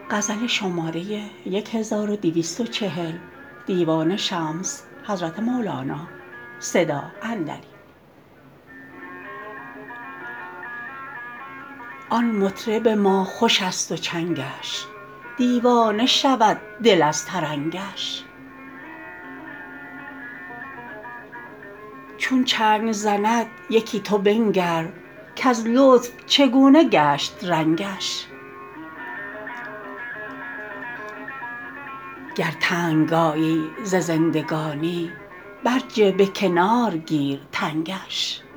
آن مطرب ما خوش است و چنگش دیوانه شود دل از ترنگش چون چنگ زند یکی تو بنگر کز لطف چگونه گشت رنگش گر تنگ آیی ز زندگانی برجه به کنار گیر تنگش